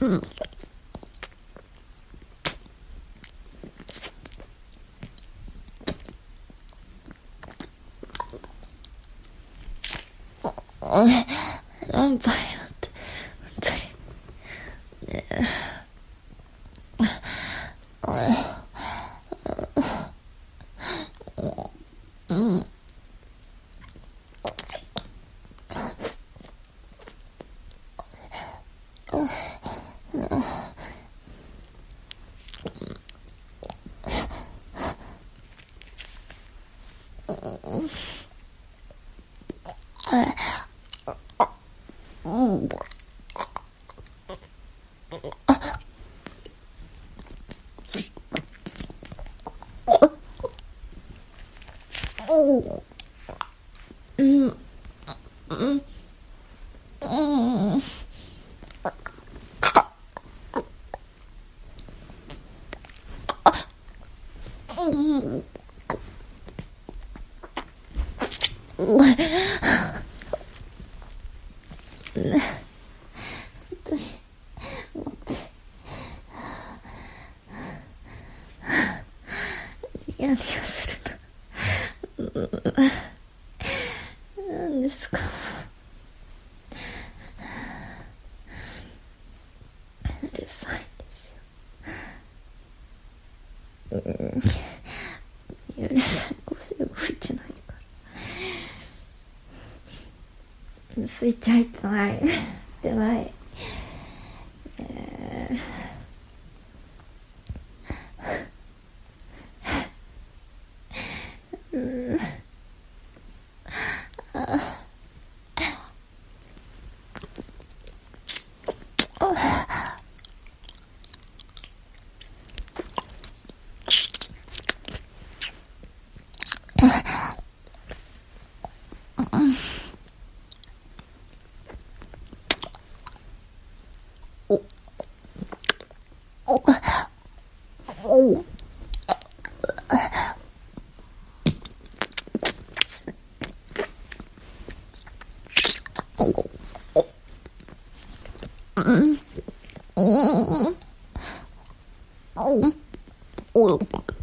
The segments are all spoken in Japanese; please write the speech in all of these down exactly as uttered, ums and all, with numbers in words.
うんなんばいよって本当にねえうんうん嫌にするの何ですかうるさいですようんうるさい腰動いてないからスイッチ入ってない入ってないえーうんあおおおうんうんお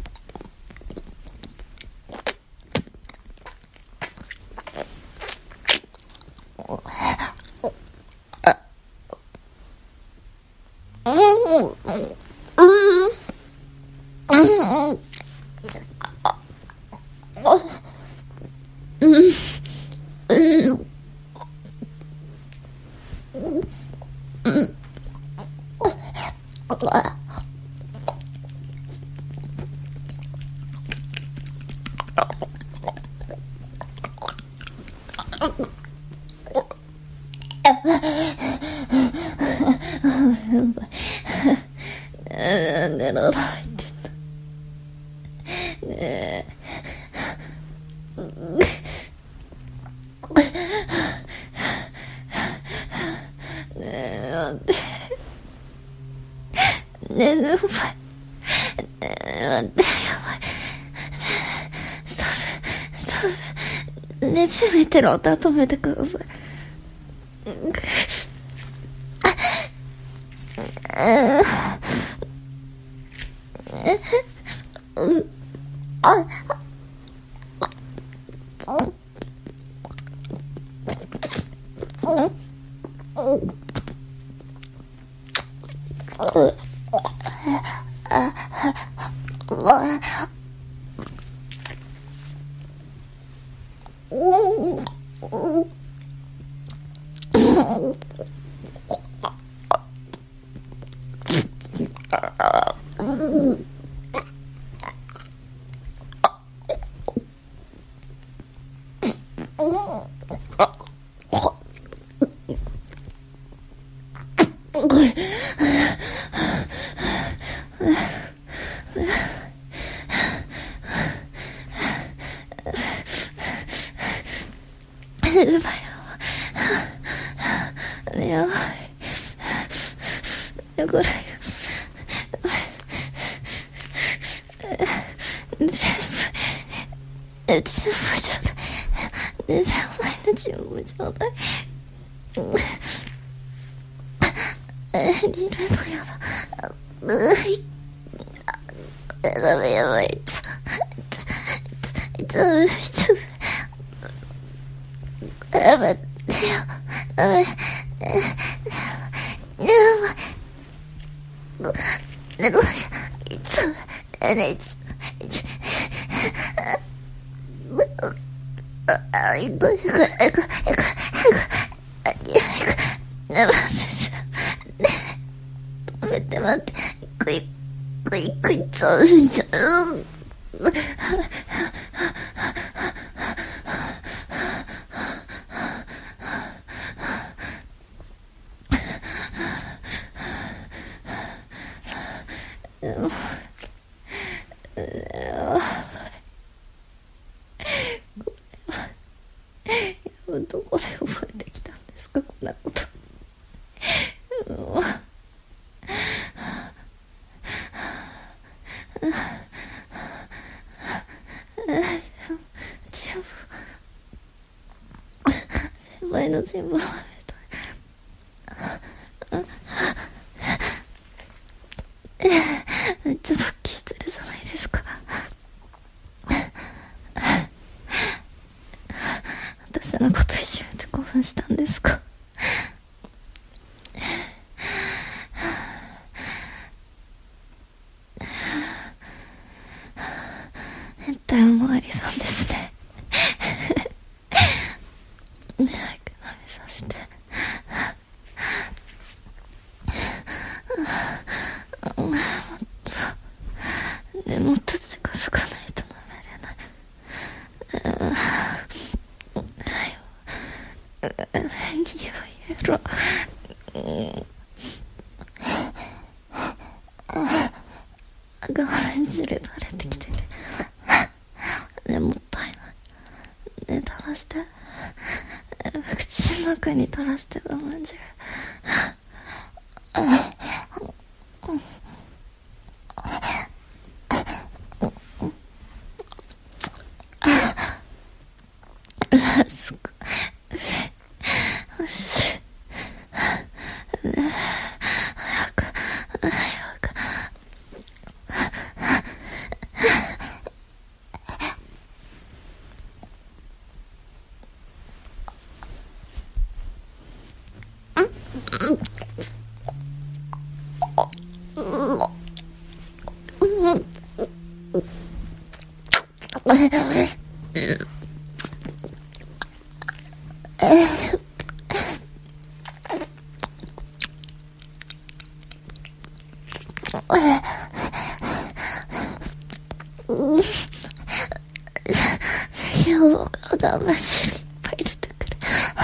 なんで喉入ってんのねえねえ待ってねえやばいねえ待ってやばいストップストップねえせめての音は止めてくださいうんあやばいやばいこれ全部全部ちょうだいねえお前の全部ちょうだいえー、リルドやだ。うい。ダメやばい。ちょ、ちょ、ちょ、ちょ、やばい。ダメ。やばい。やばい。ちょ、やばい。あ、いこいこいこいこいこいこいやばい。止めて待って。こいこいこいちょうちょう。どこで覚えてきたんですか、こんなこと。もう全部先輩の全部はめっちゃ勃起してるじゃないですか。私のこといじめて興奮したんですか。変態おまわりさんですね。ね、早く舐めさせて。もっとね、もっと近づかないと舐めれない。匂いやろ。がオ汁垂れてきてる。ね、もったいない。ね、垂らして。口の中に垂らして我慢汁。すごい。よし。早く、早く。今日から我慢汁いっぱい出てくる。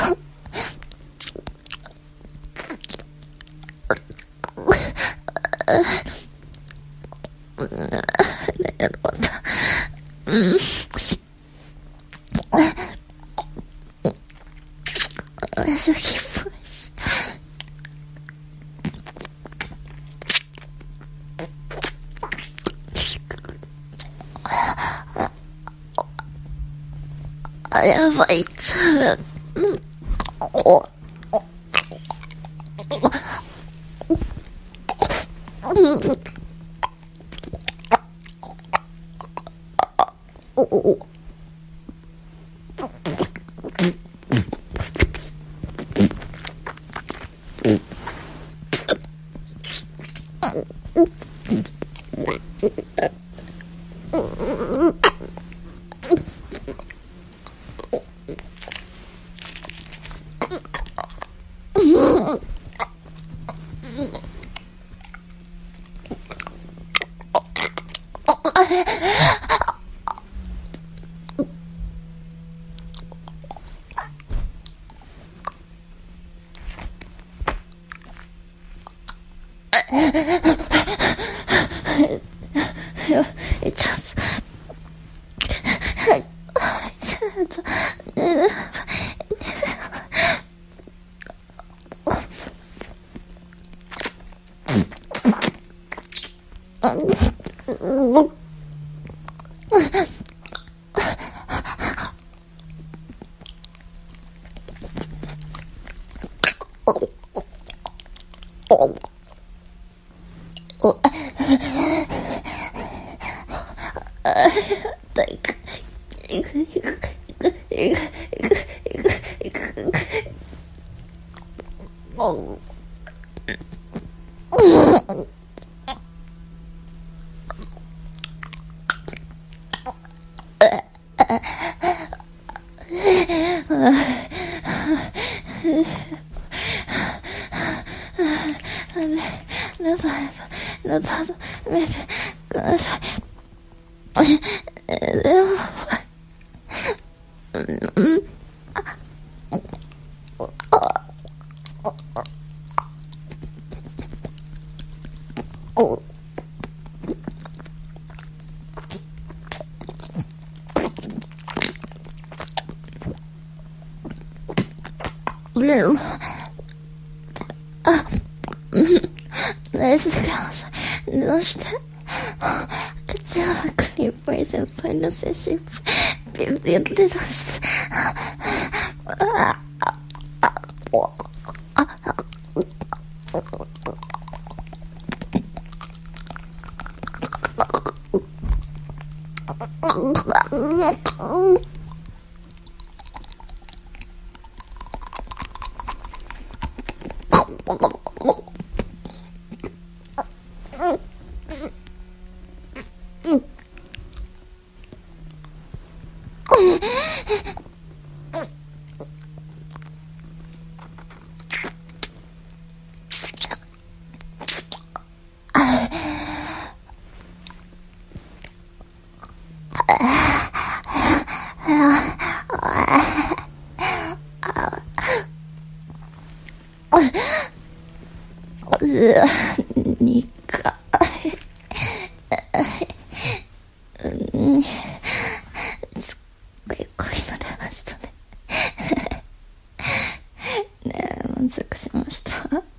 ねえ、また。うん。水着っぽいし。あ、やばい、つぶ。うん。お。うん。おお。Oh. なさい、なさい、見てください。でも、うん、お、でも、あ、うん、大好きなさい。どうして口の中にいっぱい先輩の精神ビュッビュッて出して、あああおあにかい、うん、すっごい濃いの出ましたね。ねえ、満足しました。